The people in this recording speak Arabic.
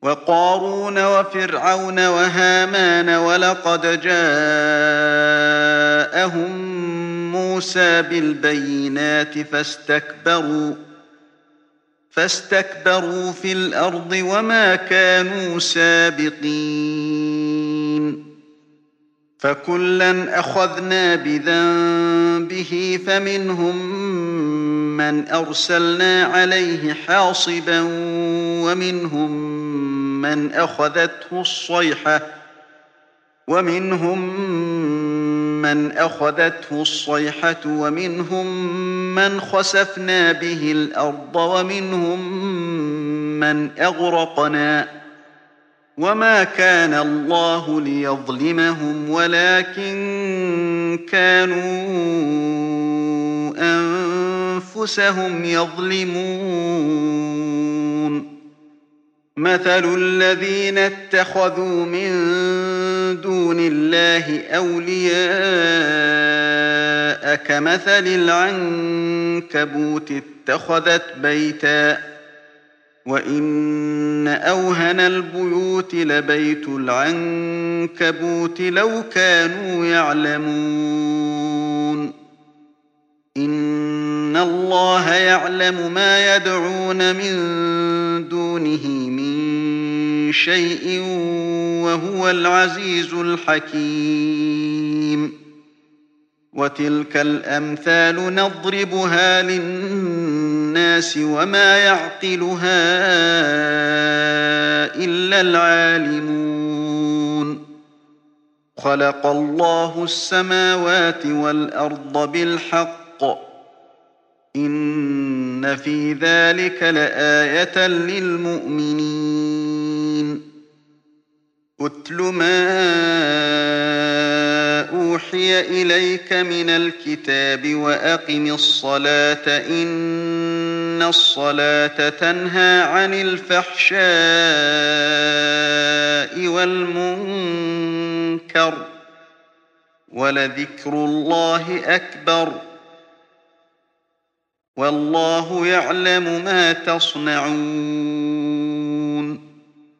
وقارون وفرعون وهامان ولقد جاءهم موسى بالبينات فاستكبروا في الأرض وما كانوا سابقين فكلا أخذنا بذنبه فمنهم من أرسلنا عليه حاصبا ومنهم من أخذته الصيحة ومنهم من خسفنا به الأرض ومنهم من أغرقنا وما كان الله ليظلمهم ولكن كانوا أنفسهم يظلمون مثل الذين اتخذوا من دون الله أولياء كمثل العنكبوت اتخذت بيتا وإن أوهن البيوت لبيت العنكبوت لو كانوا يعلمون إن الله يعلم ما يدعون من دونه من شيء وهو العزيز الحكيم وتلك الأمثال نضربها للناس وما يعقلها إلا العالمون خلق الله السماوات والأرض بالحق إن في ذلك لآية للمؤمنين أتل ما أوحي إليك من الكتاب وأقم الصلاة إن الصلاة تنهى عن الفحشاء والمنكر ولذكر الله أكبر والله يعلم ما تصنعون